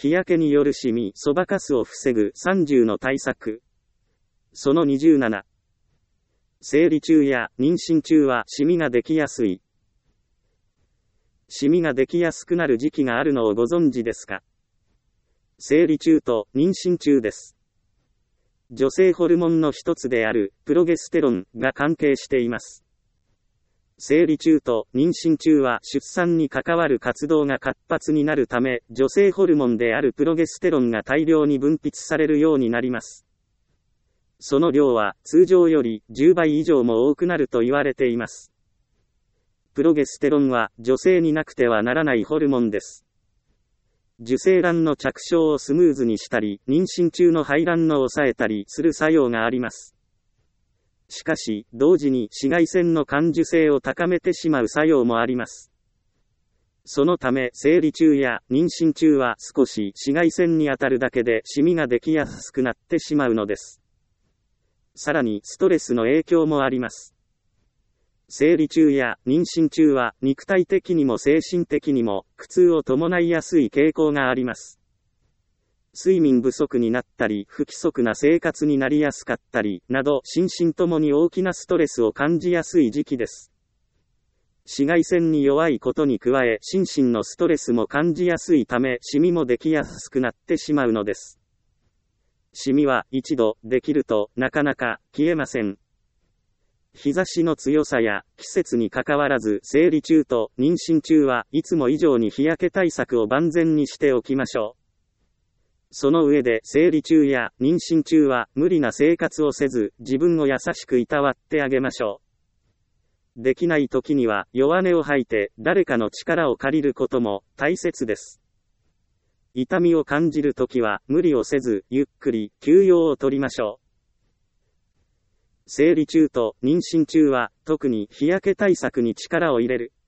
日焼けによるシミ、そばかすを防ぐ30の対策。その27。生理中や妊娠中はシミができやすい。シミができやすくなる時期があるのをご存知ですか？生理中と妊娠中です。女性ホルモンの一つであるプロゲステロンが関係しています。生理中と妊娠中は出産に関わる活動が活発になるため、女性ホルモンであるプロゲステロンが大量に分泌されるようになります。その量は通常より10倍以上も多くなると言われています。プロゲステロンは女性になくてはならないホルモンです。受精卵の着床をスムーズにしたり、妊娠中の排卵の抑えたりする作用があります。しかし、同時に紫外線の感受性を高めてしまう作用もあります。そのため、生理中や妊娠中は少し紫外線に当たるだけでシミができやすくなってしまうのです。さらに、ストレスの影響もあります。生理中や妊娠中は肉体的にも精神的にも苦痛を伴いやすい傾向があります。睡眠不足になったり不規則な生活になりやすかったりなど心身ともに大きなストレスを感じやすい時期です。紫外線に弱いことに加え心身のストレスも感じやすいためシミもできやすくなってしまうのです。シミは一度できるとなかなか消えません。日差しの強さや季節にかかわらず生理中と妊娠中はいつも以上に日焼け対策を万全にしておきましょう。その上で生理中や妊娠中は無理な生活をせず自分を優しくいたわってあげましょう。できない時には弱音を吐いて誰かの力を借りることも大切です。痛みを感じるときは無理をせずゆっくり休養を取りましょう。生理中と妊娠中は特に日焼け対策に力を入れる。